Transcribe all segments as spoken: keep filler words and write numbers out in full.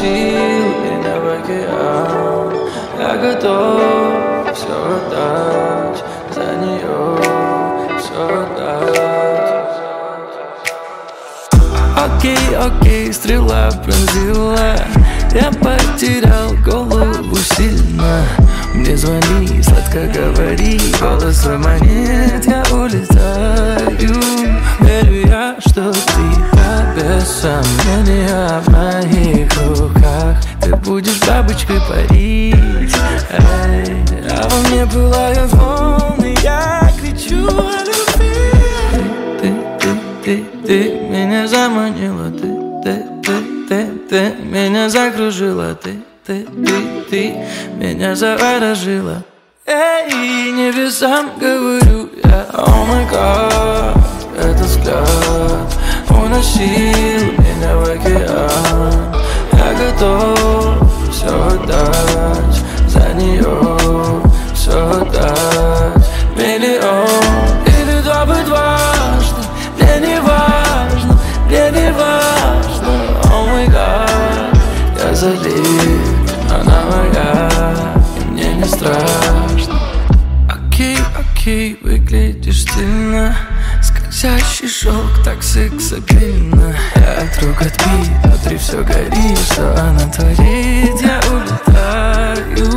уносил меня в океан. Я готов все отдать, за нее все отдать. Окей, окей, стрела пронзила, я потерял голову сильно. Мне звони, сладко говори, голос свой манит, я улетаю. Верю я, что ты без сомнения в моих руках. Ты будешь бабочкой парить, эй, а во мне пылают волны, я кричу о любви. Ты, ты, ты, ты меня заманила, ты, ты, ты, ты, ты меня закружила, ты, ты, ты, ты меня заворожила. Эй, небесам говорю я, о май гад, этот взгляд уносил меня в океан. Я готов все отдать, за нее все отдать. Миллион или два быть важно, мне не важно, мне не важно. О май гад, я залит, она моя, и мне не страшно. Окей, окей, выглядишь стильно, скользящий шелк, так сексапильно. Я от рук отбит, внутри все горит, что она творит, я улетаю.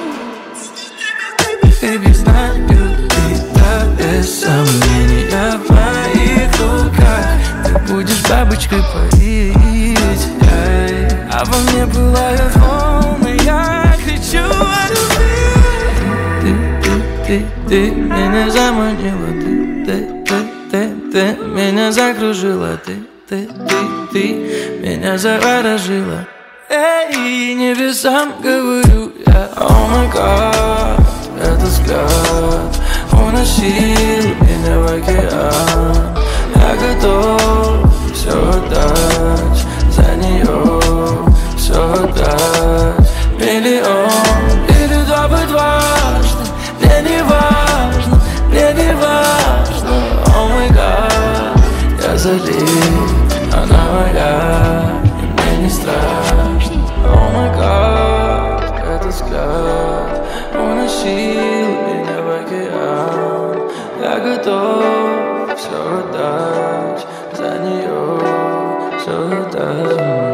Baby, знаю, ты да без сомнения в моих руках. Ты будешь бабочкой парить, эй, а во мне пылают волны, я кричу о любви. Ты, ты, ты, ты меня заманила, ты, ты, ты, ты, ты меня закружила, ты, ты, ты, ты меня заворожила. Эй, небесам говорю я, о май гад, этот взгляд уносил меня в океан. Я готов все отдать, за нее все отдать. Миллион или два быть важно, мне не важно, мне не важно. О май гад, я залит, она моя, и мне не страшно. О май гад, этот взгляд уносил меня в океан. Я готов все отдать, за нее все отдать.